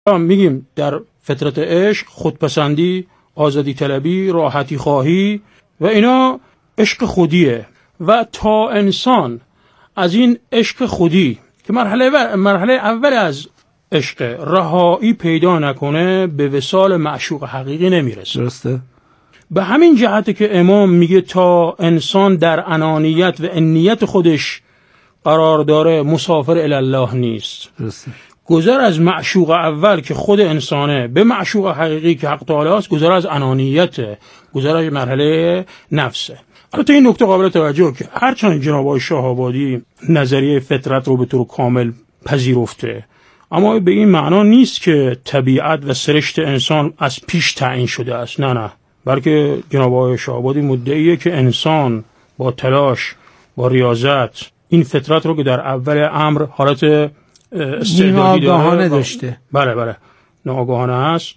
میگیم در فطرت عشق خودپسندی، آزادی طلبی، راحتی خواهی و اینا عشق خودیه و تا انسان از این عشق خودی که مرحله اول از عشق رهایی پیدا نکنه به وصال معشوق حقیقی نمیرسه. درسته. به همین جهت که امام میگه تا انسان در انانیت و انیت خودش قرار داره مسافر الی الله نیست. درسته. گذر از معشوق اول که خود انسانه به معشوق حقیقی که حق تعالی است گذر از انانیت، گذر از مرحله نفسه. البته این نکته قابل توجه که هرچند جناب آقای شاه آبادی نظریه فطرت رو به طور کامل پذیرفته، اما به این معنا نیست که طبیعت و سرشت انسان از پیش تعیین شده است. نه، بلکه جناب آقای شاه آبادی مدعیه که انسان با تلاش، با ریاضت این فطرت رو که در اول امر حالت استعدادی آگاهانه داشته. بله ناآگاهانه هست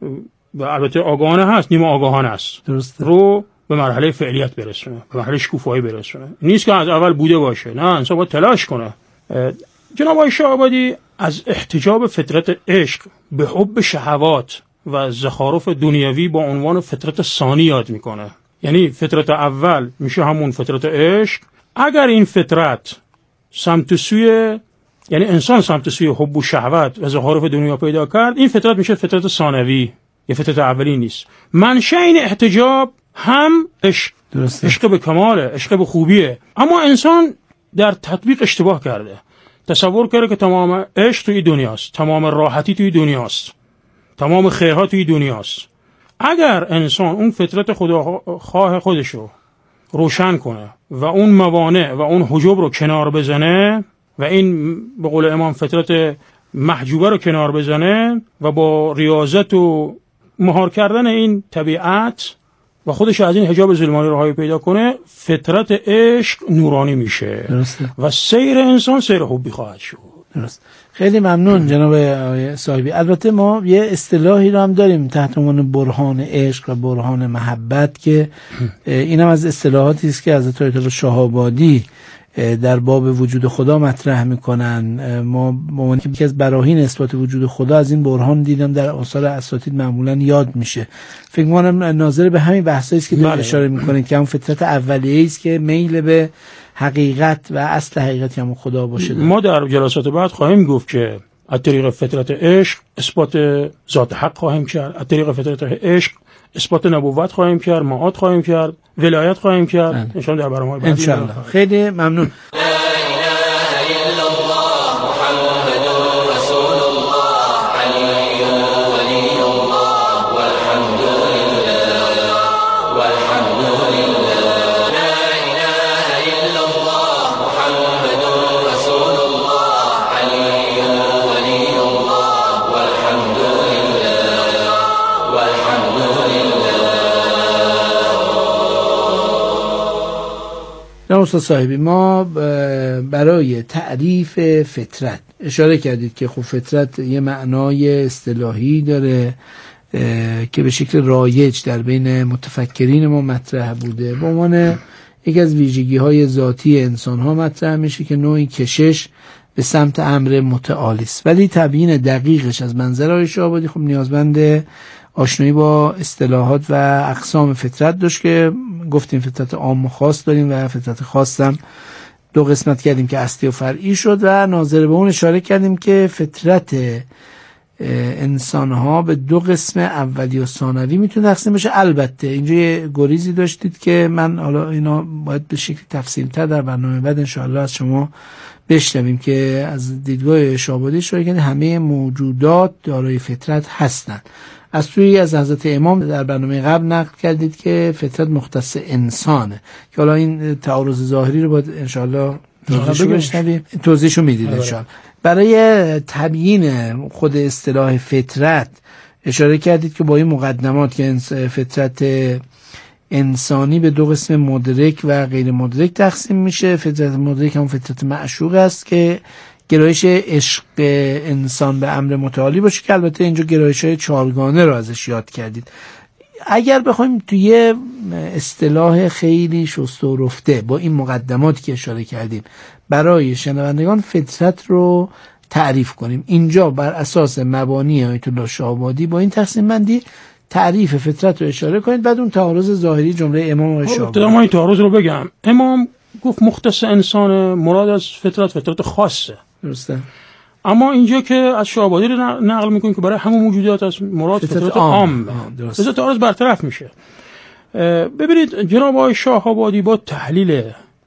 و البته آگاهانه هست، نیمه آگاهانه است. درسته. رو به مرحله فعلیت برسونه، به مرحله شکوفایی برسونه. نیست که از اول بوده باشه، نه، انسان باید تلاش کنه. جناب آقای شاه آبادی از احتجاب فطرت عشق به حب شهوات و زخارف دنیوی با عنوان فطرت ثانی یاد میکنه. یعنی فطرت اول میشه همون فطرت عشق. اگر این فطرت سمت سوی، یعنی انسان سمت سوی حب و شهوت و زخارف دنیا پیدا کرد، این فطرت میشه فطرت ثانوی، یه فطرت اولی نیست. منشأ این احتجاب هم عشق، عشق به کماله، عشق به خوبیه. اما انسان در تطبیق اشتباه کرده، تصور کرده که تمام عشق توی دنیاست، تمام راحتی توی دنیاست، تمام خیرها توی دنیاست. اگر انسان اون فطرت خداخواه خودشو روشن کنه و اون موانع و اون حجب رو کنار بزنه و این به قول امام فطرت محجوبه رو کنار بزنه و با ریاضت و مهار کردن این طبیعت و خودش از این حجاب ظلمانی رهایی پیدا کنه، فطرت عشق نورانی میشه. درسته. و سیر انسان سیر حبی خواهد شد. درست. خیلی ممنون جناب آقای صاحبی. البته ما یه اصطلاحی رو هم داریم تحت عنوان برهان عشق و برهان محبت که اینم از اصطلاحاتی است که حضرت آیت الله شاه آبادی در باب وجود خدا مطرح میکنن. ما به یکی از براهین اثبات وجود خدا از این برهان دیدم در آثار اساتید معمولا یاد میشه. فکر می‌کنم ناظر به همین بحثایی است که دارید اشاره میکنید که اون فطرت اولیه‌ای است که میل به حقیقت و اصل حقیقت هم خدا باشه. ما در جلسات بعد خواهیم گفت که از طریق فطرت عشق اثبات ذات حق خواهیم کرد، از طریق فطرت عشق اثبات نبوت خواهیم کرد، معاد خواهیم کرد، ولایت خواهیم کرد ان شاء الله در برنامه بعدی. ان شاء الله. خیلی ممنون. نه استاد صاحبی، ما برای تعریف فطرت اشاره کردید که خب فطرت یه معنای اصطلاحی داره که به شکل رایج در بین متفکرین ما مطرح بوده، به عنوان یکی از ویژگی‌های ذاتی انسان‌ها مطرح میشه که نوعی کشش به سمت امر متعالی است. ولی تبیین دقیقش از منظر آقای شاه آبادی خب نیازمند آشنایی با اصطلاحات و اقسام فطرت داشت که گفتیم فطرت عام و خاص داریم و فطرت خاص هم دو قسمت کردیم که اصلی و فرعی شد و ناظر به اون اشاره کردیم که فطرت انسان‌ها به دو قسم اولی و ثانوی میتونه تقسیم بشه. البته اینجا یه گریزی داشتید که من حالا اینا باید به شکل تفصیل‌تر در برنامه بعد انشاءالله از شما بشنویم که از دیدگاه شاه آبادی اشاره کردید همه موجودات دارای فطرت هستند. از سوی از حضرت امام در برنامه قبل نقل کردید که فطرت مختص انسانه که حالا این تعارض ظاهری رو باید انشاءالله توضیحشو میدید انشاءالله. برای تبیین خود اصطلاح فطرت اشاره کردید که با این مقدمات که فطرت انسانی به دو قسم مدرک و غیر مدرک تقسیم میشه. فطرت مدرک هم فطرت معشوق است که گرایش عشق انسان به امر متعالی باشه که البته اینجا گرایش‌های چهارگانه رو ازش یاد کردید. اگر بخوایم توی اصطلاح خیلی شسته و رفته با این مقدماتی که اشاره کردیم برای شنوندگان فطرت رو تعریف کنیم. اینجا بر اساس مبانی آیت الله شاه‌آبادی با این تقسیم بندی تعریف فطرت رو اشاره کنید، بعد اون تعارض ظاهری جمله امام شاه‌آبادی. من این تعارض رو بگم. امام گفت مختص انسان مراد از فطرت خاصه. درسته. اما اینجا که از شاه‌آبادی رو نقل میکنیم که برای همون موجودات از مراد فطرت عام، درسته، تعارض برطرف میشه. ببینید جناب آقای شاه‌آبادی با تحلیل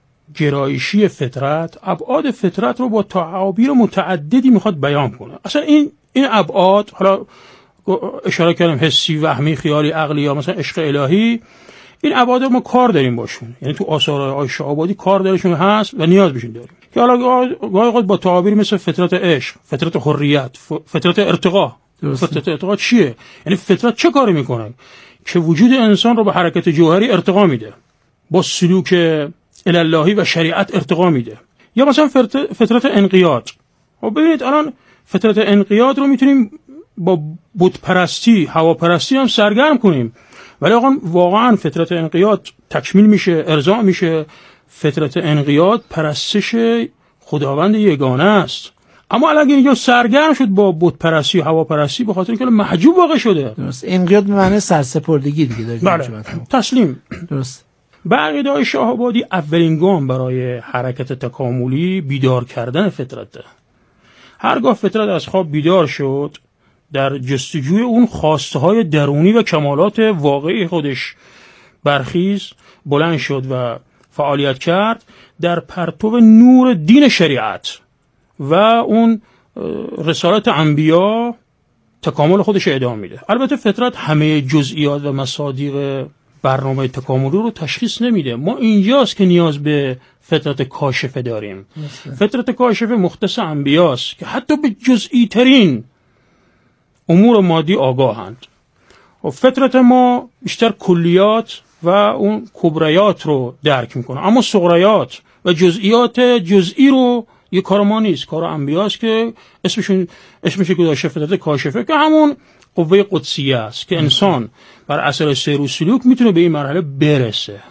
گرایشی فطرت ابعاد فطرت رو با تعابیر متعددی میخواد بیان کنه. اصلا این ابعاد، حالا اشاره کردم حسی، وهمی، خیالی، عقلی یا مثلا عشق الهی، این ابعاد ما کار داریم باشون، یعنی تو آثار آقای شاه‌آبادی کار درشون هست و نیاز بهشون داریم که حالا گاهی با تعابیر مثل فطرت عشق، فطرت حریت، فطرت ارتقا. فطرت ارتقا چیه؟ یعنی فطرت چه کاری میکنه که وجود انسان رو به حرکت جوهری ارتقا میده، با سلوک الهی و شریعت ارتقا میده. یا مثلا فطرت انقیاد. و ببینید الان فطرت انقیاد رو میتونیم با بت پرستی، هواپرستی هم سرگرم کنیم، ولی واقعا فطرت انقیاد تکمیل میشه، ارضاء میشه. فطرت انقیاد پرستش خداوند یگانه است. اما الان اینجا سرگرم شد با بت پرستی و هواپرستی به خاطر اینکه محجوب واقع شده. درست. انقیاد به معنی سرسپردگی دیگه داره. بله. تسلیم. درست. عقیده شاه‌آبادی اولین گام برای حرکت تکاملی بیدار کردن فطرته. هرگاه فطرت از خواب بیدار شد، در جستجوی اون خواسته‌های درونی و کمالات واقعی خودش برخیز، بلند شد و فعالیت کرد در پرتو نور دین شریعت و اون رسالت انبیا تکامل خودش ادامه میده. البته فطرت همه جزئیات و مصادیق برنامه تکاملی رو تشخیص نمیده. ما اینجاست که نیاز به فطرت کاشفه داریم. فطرت کاشفه مختص انبیاست که حتی به جزئی ترین امور مادی آگاهند. و فطرت ما بیشتر کلیات و اون کبریات رو درک میکنه، اما صغریات و جزئیات جزئی رو یه کار ما نیست، کار انبیاست که اسمش گذاشته فطرت کاشفه، که همون قوه قدسیه است که انسان بر اثر سیر و سلوک میتونه به این مرحله برسه.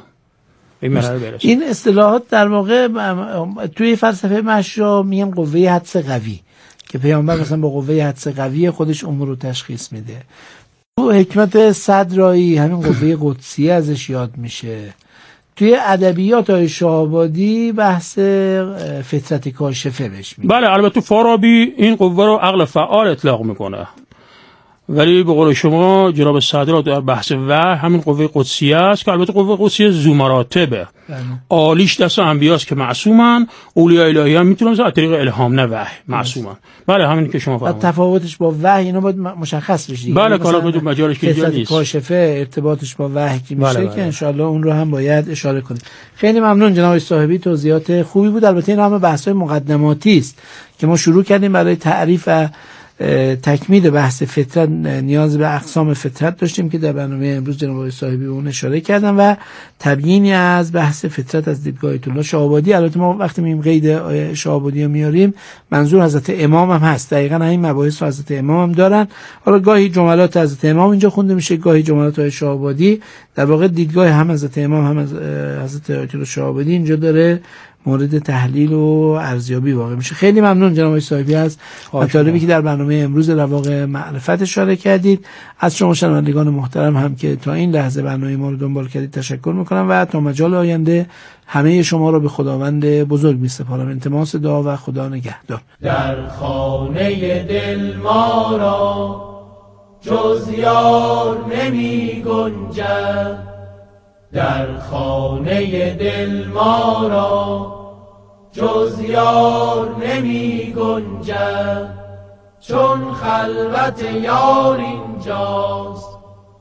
این اصطلاحات در واقع توی فلسفه مشروع میگن قوه حدس قوی، که پیامبر مثلا با قوه حدس قوی خودش امور رو تشخیص میده. تو حکمت صدرایی همین قوه قدسیه ازش یاد میشه. توی ادبیات های شاه‌آبادی بحث فطرت کاشفه بهش میگه. بله، البته فارابی این قوه رو عقل فعال اطلاق میکنه، ولی به قول شما جناب صدرا در بحث وحی همین قوه قدسیه است که البته قوه قدسیه ذو مراتبه. عالیش دست انبیاست که معصومن، اولیاء الهی هم میتونن از طریق الهام نه وحی معصومن. بله همین که شما فرمودید. تفاوتش با وحی اینا باید مشخص بشه. بله کالا بدون مجالش که اینجا نیست. کاشفه ارتباطش با وحی کی میشه بله. که ان شاء الله اون رو هم باید اشاره کنیم. خیلی ممنون جناب صاحبی، توضیحات خوبی بود. البته این همه بحث‌های مقدماتی است که ما شروع کردیم برای تعریف و تکمیل بحث فطرت. نیاز به اقسام فطرت داشتیم که در برنامه امروز جناب صاحبی اون اشاره کردن و تبیینی از بحث فطرت از دیدگاه آیت الله شاه‌آبادی. البته ما وقتی میگیم قید شاه‌آبادی رو میاریم منظور حضرت امام هم هست، دقیقاً همین مباحث رو حضرت امام هم دارن. حالا گاهی جملات حضرت امام اینجا خونده میشه، گاهی جملات های شاه‌آبادی. در واقع دیدگاه هم حضرت امام هم از حضرت آیت الله شاه‌آبادی اینجا داره مورد تحلیل و ارزیابی واقع میشه. خیلی ممنون جناب صاحبی از مطالبی که در برنامه امروز در واقع معرفت اشاره کردید. از شما شنوندگان محترم هم که تا این لحظه برنامه ما رو دنبال کردید تشکر میکنم و تا مجال آینده همه شما رو به خداوند بزرگ میسپارم. التماس دعا و خدا نگهدار. در خانه دل ما را جز یار نمی گنجد، در خانه دل ما را جز یار نمی گنجد، چون خلوت یار اینجاست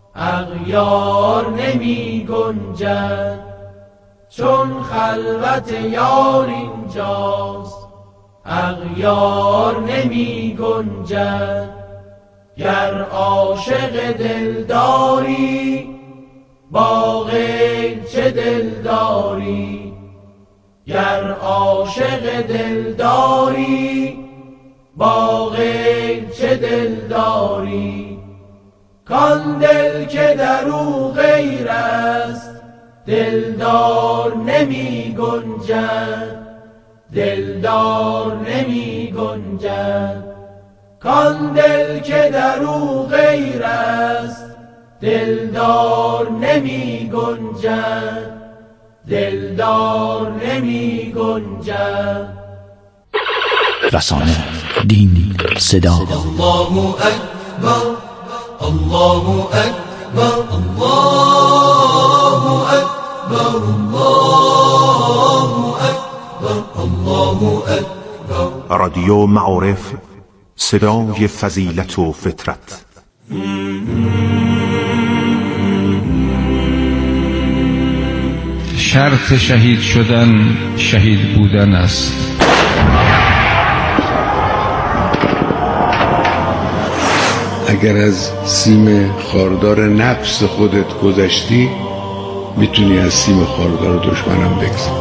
اغیار نمی گنجد، چون خلوت یار اینجاست اغیار نمی گنجد. گر عاشق دلداری با غیر چه دلداری، گر عاشق دلداری با غیر چه دلداری، کان دل که در او غیر است دلدار نمی گنجد، دلدار نمی گنجد. کان دل که در او غیر است دلدار نمی گنجد، دلدار نمی گنجد. رسانه، دین، صدا. الله اکبر، الله اکبر، الله اکبر، الله اکبر، الله اکبر. رادیو معارف، صدای فضیلت و فطرت. شرط شهید شدن شهید بودن است. اگر از سیم خاردار نفس خودت گذشتی میتونی از سیم خاردار دشمنم بگذری.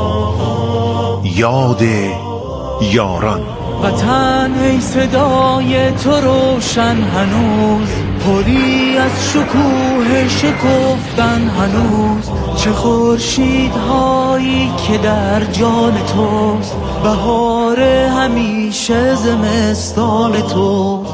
یاد یاران. وطن ای صدای تو روشن هنوز، پری از شکوه شکفتن هنوز. چه خورشیدهایی که در جان توست، بهار همیشه زمستان توست.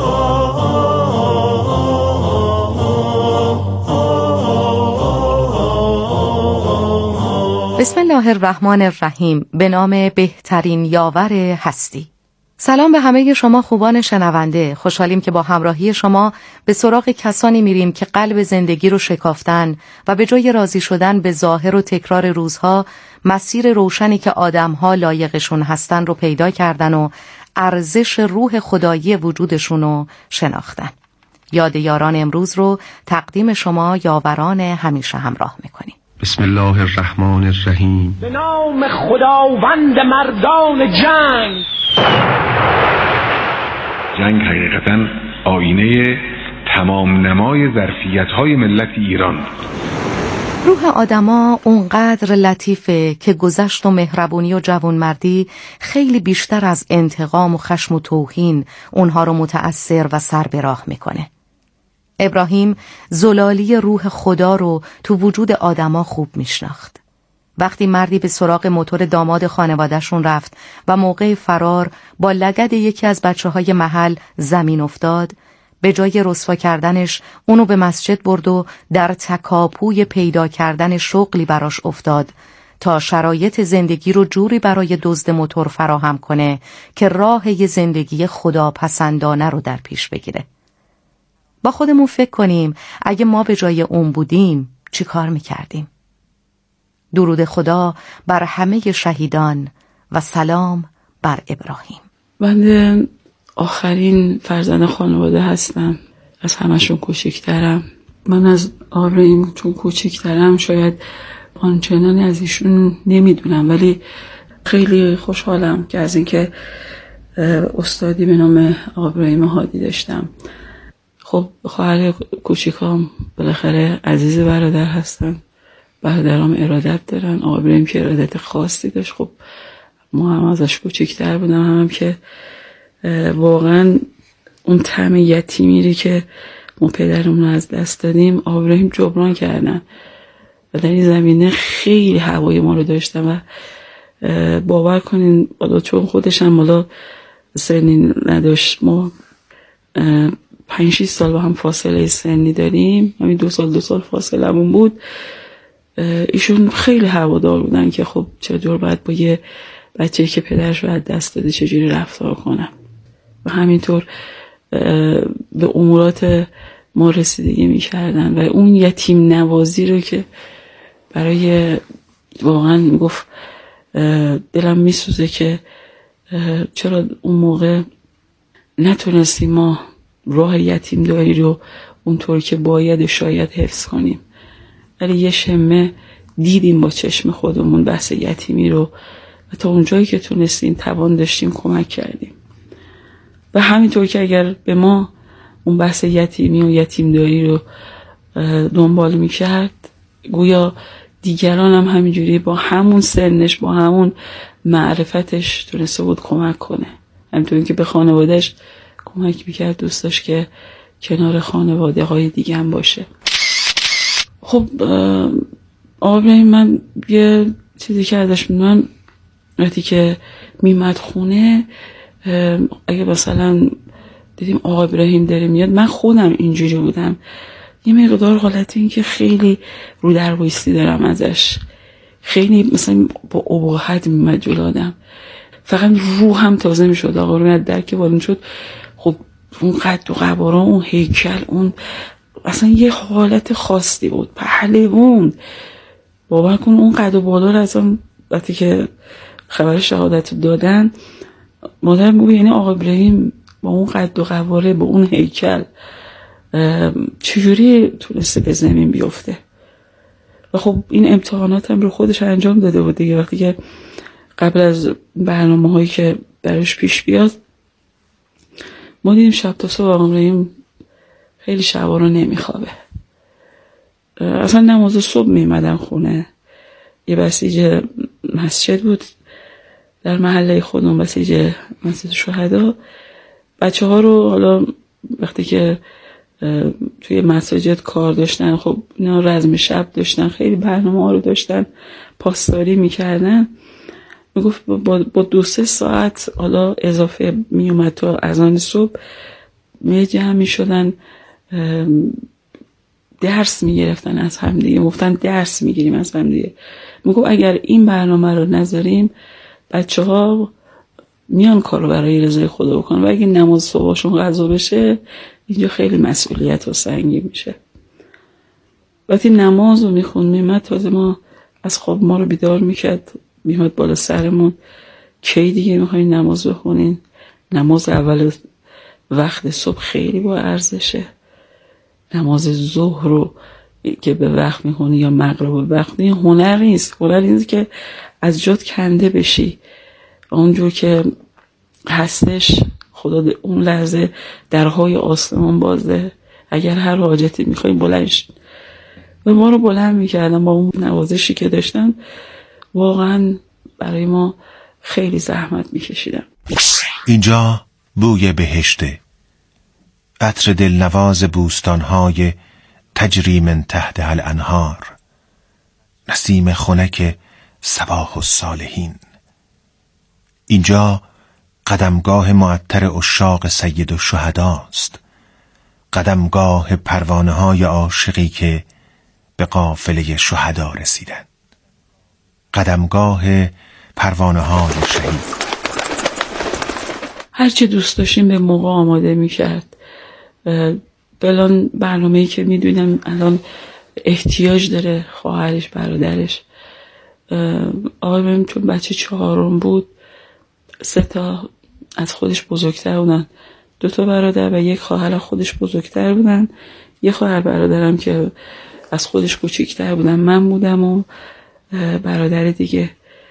بسم الله الرحمن الرحیم. به نام بهترین یاور هستی. سلام به همه شما خوبان شنونده. خوشحالیم که با همراهی شما به سراغ کسانی میریم که قلب زندگی رو شکافتن و به جای راضی شدن به ظاهر و تکرار روزها، مسیر روشنی که آدمها لایقشون هستن رو پیدا کردن و ارزش روح خدایی وجودشون رو شناختن. یاد یاران امروز رو تقدیم شما یاوران همیشه همراه میکنیم. بسم الله الرحمن الرحیم. به نام خداوند مردان جنگ. جنگ حقیقتاً آینه تمام نمای ظرفیت‌های ملت ایران. روح آدما اونقدر لطیفه که گذشت و مهربونی و جوانمردی خیلی بیشتر از انتقام و خشم و توهین اونها رو متأثر و سر به راه میکنه. ابراهیم زلالی روح خدا رو تو وجود آدما خوب میشناخت. وقتی مردی به سراغ موتور داماد خانواده‌شون رفت و موقع فرار با لگد یکی از بچه‌های محل زمین افتاد، به جای رسوا کردنش اونو به مسجد برد و در تکاپوی پیدا کردن شغلی براش افتاد تا شرایط زندگی رو جوری برای دزد موتور فراهم کنه که راه یه زندگی خداپسندانه رو در پیش بگیره. با خودمون فکر کنیم اگه ما به جای اون بودیم چی کار میکردیم؟ درود خدا بر همه شهیدان و سلام بر ابراهیم. من آخرین فرزند خانواده هستم. از همشون کوچکترم. من از ابراهیم چون کوچکترم شاید آنچنانی از ایشون نمیدونم، ولی خیلی خوشحالم که از اینکه استادی به نام ابراهیم هادی داشتم. خب خواهر کوچیکام بالاخره عزیز برادر هستن، برادرام ارادت دارن. ابراهیم که ارادت خاصی داشت، خب ما هم ازش کوچیک‌تر بودم، هم که واقعا اون طعم یتیمی که ما پدرمون از دست دادیم ابراهیم جبران کردن و در این زمینه خیلی هوای ما رو داشتن و باور کنین بالا چون خودش هم بالا سنی نداشت، ما 5-6 سال با هم فاصله سنی داریم، همین 2 سال فاصله همون بود. ایشون خیلی هوادار بودن که خب چطور باید با یه بچه‌ای که پدرش رو از دست داده چجوری رفتار کنن و همینطور به امورات ما رسیدگی می‌کردن و اون یتیم نوازی رو که برای واقعا میگفت دلم میسوزه که چرا اون موقع نتونستیم ما راه یتیم داری رو اونطور که باید شاید حفظ کنیم، ولی یه شمه دیدیم با چشم خودمون بحث یتیمی رو و تا اونجایی که تونستیم توان داشتیم کمک کردیم. و همینطور که اگر به ما اون بحث یتیمی و یتیمداری رو دنبال میکرد، گویا دیگران هم همینجوری با همون سنش با همون معرفتش تونسته بود کمک کنه. همینطور که به خانوادهش کمک میکرد، دوست داشت که کنار خانواده های دیگه هم باشه. خب ابراهیم من یه چیزی که ازش میدونم وقتی که میمد خونه، اگه مثلا دیدیم آقا ابراهیم داره میاد، من خودم اینجوری بودم، یه مقدار حالت این که خیلی رو در بایستی دارم ازش، خیلی مثلا با اباحت میمد جلو آدم، فقط روحم تازه میشد. آقا ابراهیم در که وارد شد، خب اون قد و قوارا، اون هیکل، اون اصلا یه حالت خاصی بود، پهلوون. باور کن اون قد و بالا رو اصلا وقتی که خبر شهادت دادن، مادرم بود یعنی آقا ابراهیم با اون قد و قواره، با اون هیکل چجوری تونسته به زمین بیفته؟ و خب این امتحانات هم رو خودش انجام داده بود دیگه. وقتی که قبل از برنامه هایی که براش پیش بیاد، ما دیدیم شب تا صبح آقا ابراهیم خیلی شبا رو نمیخوابه. اصلا نماز صبح میمدن خونه، یه بسیج مسجد بود در محله خودم، بسیج مسجد شهدا. بچه ها رو حالا وقتی که توی مساجد کار داشتن، خب اینا رزم شب داشتن، خیلی برنامه ها رو داشتن، پاسداری میکردن. میگفت با 2-3 ساعت حالا اضافه میومد تا اذان صبح، می جمع میشدن، درس میگرفتن از هم دیگه، گفتن درس میگیریم از هم دیگه. میگفت اگر این برنامه رو نذاریم، بچه ها میان کارو برای رضای خدا بکنن و اگه نماز صبحشون قضا بشه، اینجا خیلی مسئولیت و سنگین میشه. وقتی نماز رو میخون میمد، تازه ما از خواب ما رو بیدار میکرد، میمد بالا سرمون، کی دیگه میخواین نماز بخونین؟ نماز اول وقت صبح خیلی با ارزشه. نماز ظهر رو که به وقت میخونی یا مغرب به وقت، این هنر نیست. هنر نیست که از جات کنده بشی، اونجور که هستش خدا اون لحظه درهای آسمان بازه، اگر هر حاجتی میخوایی بلند شد. و ما رو بلند میکردن با اون نوازشی که داشتن، واقعا برای ما خیلی زحمت میکشیدن. اینجا بوی بهشته، عطر دلنواز بوستانهای تجری من تحتها الانهار، نسیم خنک صباح الصالحین. اینجا قدمگاه معطر عشاق سید الشهدا است، قدمگاه پروانه های عاشقی که به قافله شهدا رسیدند، قدمگاه پروانه های شهید. هرچی دوست داشتیم به موقع آماده میکرد. بلان برنامه‌ای که میدونم الان احتیاج داره خواهرش، برادرش. آقای ابراهیم چون بچه 4 بود، 3 تا از خودش بزرگتر بودن، 2 تا برادر و 1 خواهر خودش بزرگتر بودن، 1 خواهر برادرم که از خودش کوچیک‌تر بودن، من بودم و برادر دیگه.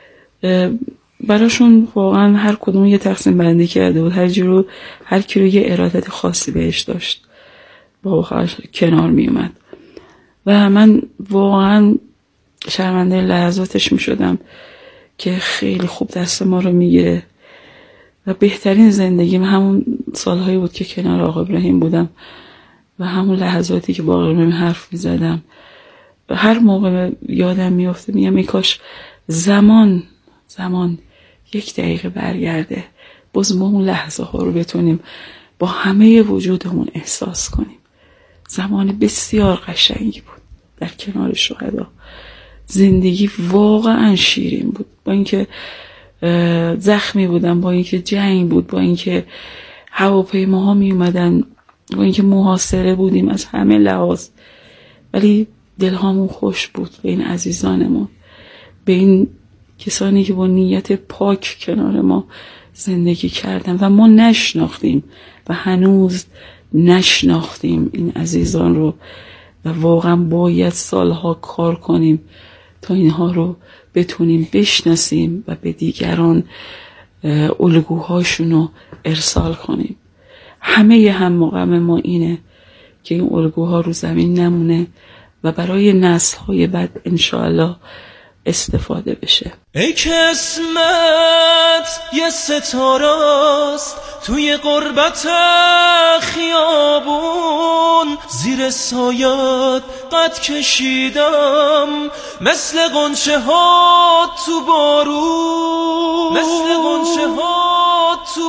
براشون واقعا هر کدوم یه تقسیم بندی کرده بود، هر کی رو یه ارادت خاصی بهش داشت، با خواهرش کنار می اومد و من واقعا شرمنده لحظاتش می شدم که خیلی خوب دست ما رو میگیره. و بهترین زندگیم همون سالهایی بود که کنار آقا ابراهیم بودم و همون لحظاتی که با آقا ابراهیم حرف می زدم. هر موقع یادم میفته میگم ای کاش زمان 1 دقیقه برگرده، باز ما اون لحظه ها رو بتونیم با همه وجودمون احساس کنیم. زمان بسیار قشنگی بود در کنار شهدا. زندگی واقعا شیرین بود، با اینکه زخمی بودم، با اینکه جنگ بود، با اینکه هواپیماها می اومدن، با اینکه محاصره بودیم از همه لحاظ، ولی دلهامون خوش بود به این عزیزانمون، به این کسانی که با نیت پاک کنار ما زندگی کردن و ما نشناختیم و هنوز نشناختیم این عزیزان رو و واقعا باید سالها کار کنیم تا اینها رو بتونیم بشناسیم و به دیگران الگوهاشون رو ارسال کنیم. همه هم غم ما اینه که این الگوها رو زمین نمونه و برای نسل‌های بعد انشاءالله استفاده بشه. ای که اسمت یه ستاره است توی غربت خیابون، زیر سایت قد کشیدم مثل غنچه ها تو بارون، مثل غنچه ها تو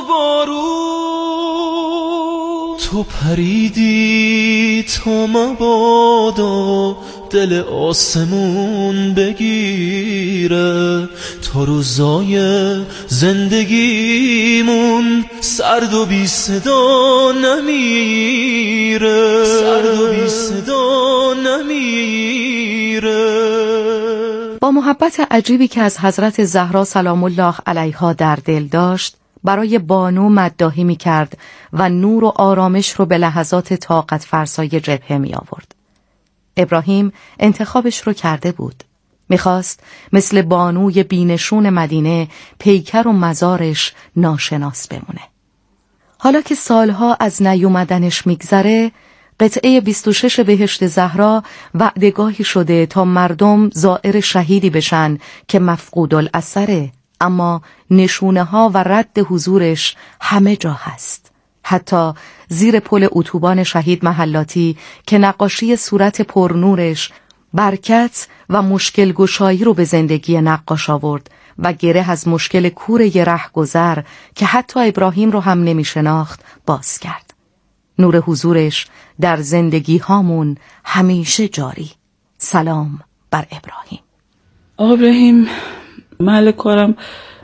بارون. تو پریدی تا مبادا دل آسمون بگیره، تا روزای زندگیمون سرد و بی صدا نمیره، سرد و بی صدا نمیره. با محبت عجیبی که از حضرت زهرا سلام الله علیها در دل داشت، برای بانو مداحی می کرد و نور و آرامش رو به لحظات طاقت فرسای جبهه می آورد. ابراهیم انتخابش رو کرده بود. میخواست مثل بانوی بینشون مدینه پیکر و مزارش ناشناس بمونه. حالا که سالها از نیومدنش میگذره، قطعه 26 بهشت زهرا وعدگاهی شده تا مردم زائر شهیدی بشن که مفقود الاثره، اما نشونه ها و رد حضورش همه جا هست. حتی زیر پل اتوبان شهید محلاتی که نقاشی صورت پرنورش برکت و مشکل گشایی رو به زندگی نقاش آورد و گره از مشکل کوره رهگذر که حتی ابراهیم رو هم نمی شناخت باز کرد. نور حضورش در زندگی هامون همیشه جاری. سلام بر ابراهیم. ابراهیم محل کارم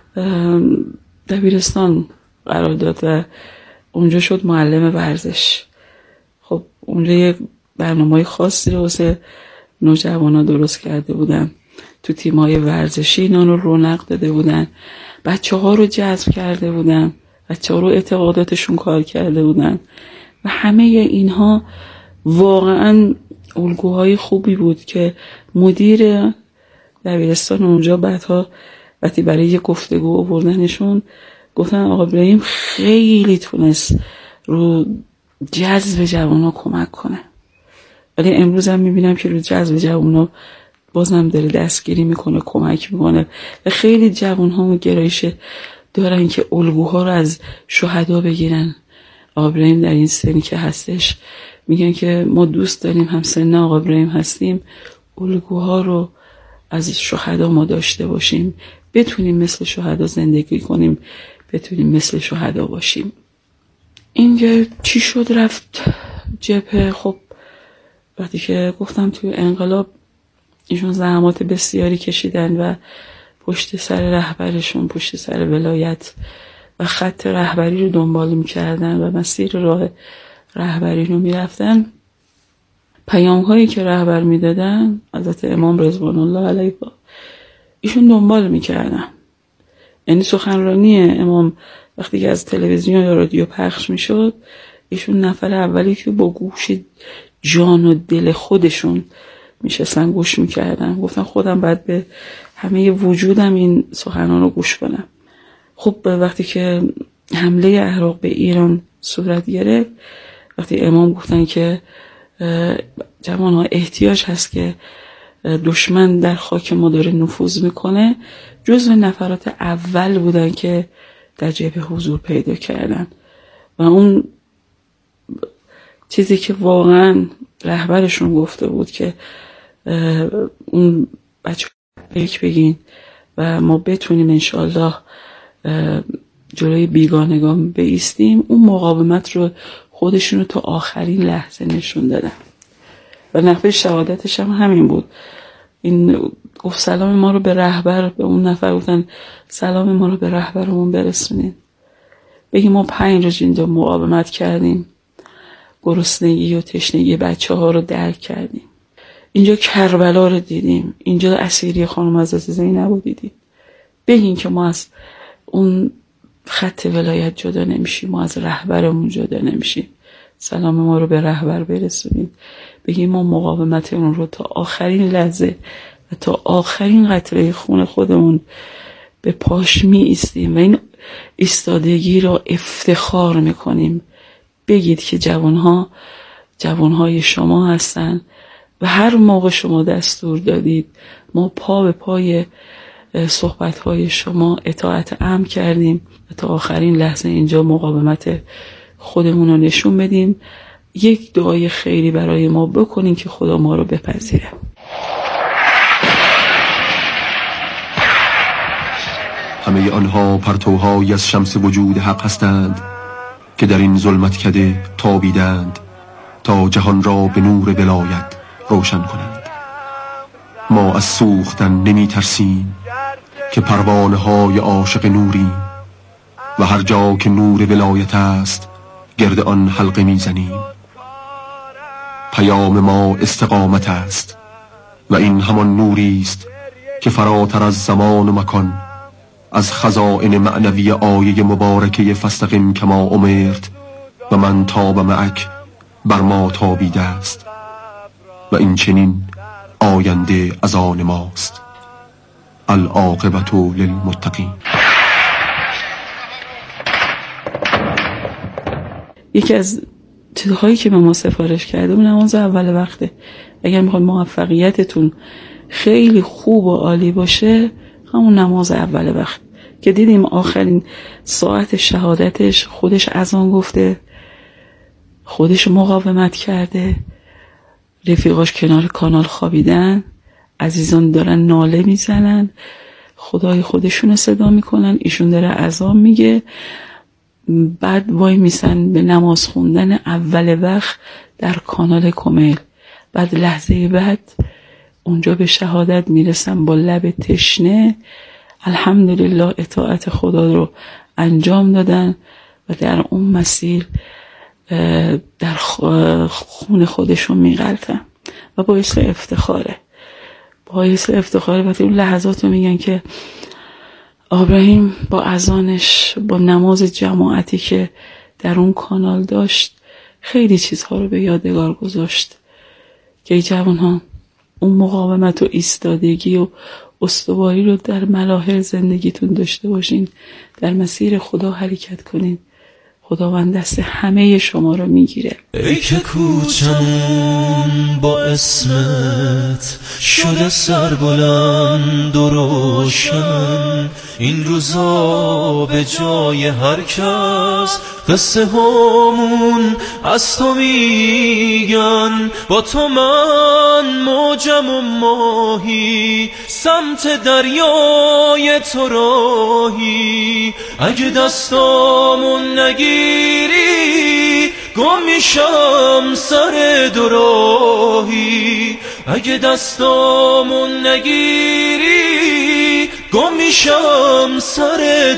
دبیرستان قرار داد و اونجا شد معلم ورزش. خب اونجا یک برنامه خاصی رو واسه نوجوانا درست کرده بودن، تو تیمای ورزشی اینا رو رونق داده بودن، بچه‌ها رو جذب کرده بودن، بچه‌ها رو اعتقاداتشون کار کرده بودن و همه اینها واقعا الگوهای خوبی بود که مدیر دبیرستان اونجا بعدها وقتی برای یه گفتگو آوردنشون گفتن آقا ابراهیم خیلی تونست رو جذب جوانا کمک کنه، ولی امروز هم میبینم که رو جذب جوانا بازم داره دستگیری میکنه، کمک میکنه و خیلی جوان‌ها گرایش دارن که الگوها رو از شهدا بگیرن. آقا ابراهیم در این سنی که هستش میگن که ما دوست داریم هم سن آقا ابراهیم هستیم الگوها رو از شهدا ما داشته باشیم، بتونیم مثل شهدا زندگی کنیم، بتونیم مثل شهدا باشیم. اینجا چی شد رفت جبهه؟ خب وقتی که گفتم توی انقلاب ایشون زحمات بسیاری کشیدن و پشت سر رهبرشون، پشت سر ولایت و خط رهبری رو دنبال میکردن و مسیر راه رهبری رو میرفتن. پیام هایی که رهبر میدادن حضرت امام رضوان الله علیه ایشون دنبال میکردن. یعنی سخنرانی امام وقتی که از تلویزیون یا رادیو پخش میشد، ایشون نفر اولی که با گوش جان و دل خودشون میشستن گوش میکردن. گفتن خودم باید به همه وجودم این سخنان رو گوش کنم. خب وقتی که حمله عراق به ایران صورت گرفت، وقتی امام گفتن که جوانها احتیاج هست که دشمن در خاک ما داره نفوذ میکنه، جزو نفرات اول بودن که در جبهه حضور پیدا کردن و اون چیزی که واقعا رهبرشون گفته بود که اون بچه یک بگین و ما بتونیم انشالله جلوی بیگانگان بایستیم، اون مقاومت رو خودشون رو تا آخرین لحظه نشون دادن و نحوه شهادتش هم همین بود. این گفت سلام ما رو به رهبر، به اون نفر گفتن سلام ما رو به رهبرمون برسونین، بگیم ما 5 روز اینجا مقاومت کردیم، گرسنگی و تشنگی بچه ها رو درک کردیم، اینجا کربلا رو دیدیم، اینجا اسیری خانم حضرت زینب رو دیدیم، بگین که ما از اون خط ولایت جدا نمیشیم، ما از رهبرمون جدا نمیشیم، سلام ما رو به رهبر برسونیم، بگیم ما مقاومت اون رو تا آخرین لحظه و تا آخرین قطره خون خودمون به پاش می ایستیم و این ایستادگی رو افتخار میکنیم. بگید که جوانهای شما هستن و هر موقع شما دستور دادید ما پا به پای صحبتهای شما اطاعت امر کردیم و تا آخرین لحظه اینجا مقاومت خودمون رو نشون بدیم یک دعای خیری برای ما بکنین که خدا ما رو بپذیره. همه آنها پرتوهایی از شمس وجود حق هستند که در این ظلمت کده تابیدند تا جهان را به نور ولایت روشن کنند. ما از سوختن نمی ترسیم که پروانه های عاشق نوریم و هر جا که نور ولایت است گرد آن حلقه می زنیم. پیام ما استقامت است و این همان نوری است که فراتر از زمان و مکان از خزائن معنوی آیه مبارکه فاستقم کما امرت و من تاب معک بر ما تابیده است و این چنین آینده از آن ماست. العاقبة للمتقین. یکی از چیزهایی که به ما سفارش کرده اون نماز اول وقته. اگر میخواید موفقیتتون خیلی خوب و عالی باشه همون نماز اول وقت که دیدیم آخرین ساعت شهادتش خودش اذان گفته، خودش مقاومت کرده، رفیقاش کنار کانال خوابیدن، عزیزان دارن ناله میزنن، خدای خودشون صدا میکنن، ایشون داره اذان میگه، بعد وای میسن به نماز خوندن اول وقت در کانال کمیل. بعد لحظه بعد اونجا به شهادت میرسن با لب تشنه، الحمدلله اطاعت خدا رو انجام دادن و در اون مسیر در خون خودشون میغلطن و باعث افتخاره. وقتی اون لحظات رو میگن که ابراهیم با اذانش، با نماز جماعتی که در اون کانال داشت، خیلی چیزها رو به یادگار گذاشت که ای جوانها اون مقاومت و ایستادگی و استواری رو در مراحل زندگیتون داشته باشین، در مسیر خدا حرکت کنین، خداوند دست همه شما رو میگیره. ای که کوچمون با اسمت شده سربلند و روشن، این روزا به جای هر کس قصه همون از تو میگن. با تو من موجم و ماهی، سمت دریای تو راهی. اگه دستامون نگیری گم میشم سر دوراهی. اگه دستامون نگیری گم میشم سر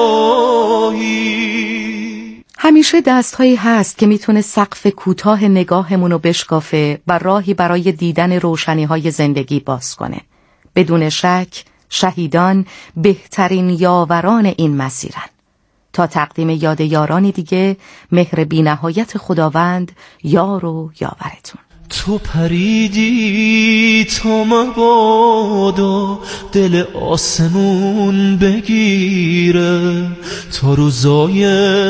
دوراهی. همیشه دستهایی هست که میتونه سقف کوتاه نگاهمون رو بشکافه و راهی برای دیدن روشنی‌های زندگی باز کنه. بدون شک شهیدان بهترین یاوران این مسیرن. تا تقدیم یاد یارانی دیگه، مهر بی‌نهایت خداوند یار و یاورتون. تو پریدی تا مبادا دل آسمون بگیره، تا روزای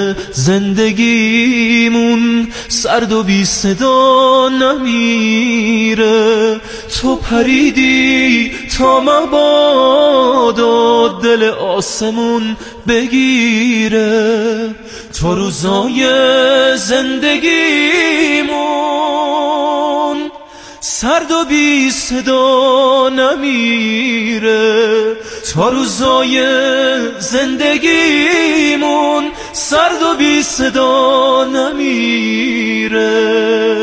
زندگیمون سرد و بی صدا نمیره. تو پریدی تا مبادا دل آسمون بگیره، تا روزای زندگیمون سرد و بی صدا نمیره. تا روزای زندگیمون سرد و بی صدا نمیره.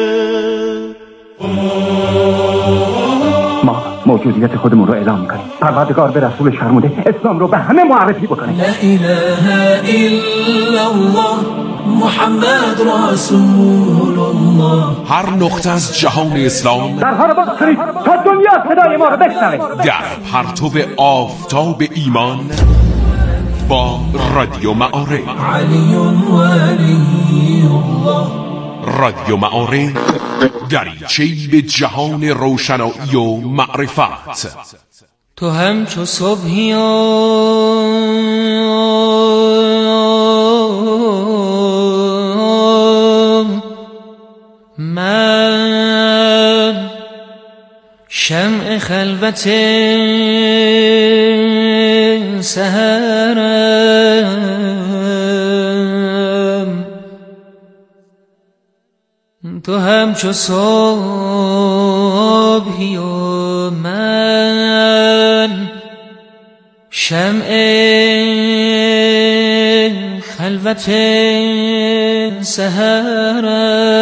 ما موجودیت خودمون رو اعلام میکنیم. پروردگار به رسول فرموده اسلام رو به همه معرفی بکنیم. لا اله الا الله محمد رسول الله. هر نقطه از جهان اسلام درها رو باز کنید تا دنیا صدای ما رو بشنوه. در پرتو آفتاب ایمان با رادیو معارف. علی ولی الله. رادیو معارف، دریچه‌ای به جهان روشنایی و معرفت. تو همچو صبحی من شمع خلوت سحرم، همچو صبحی و من شمع خلوت سحرم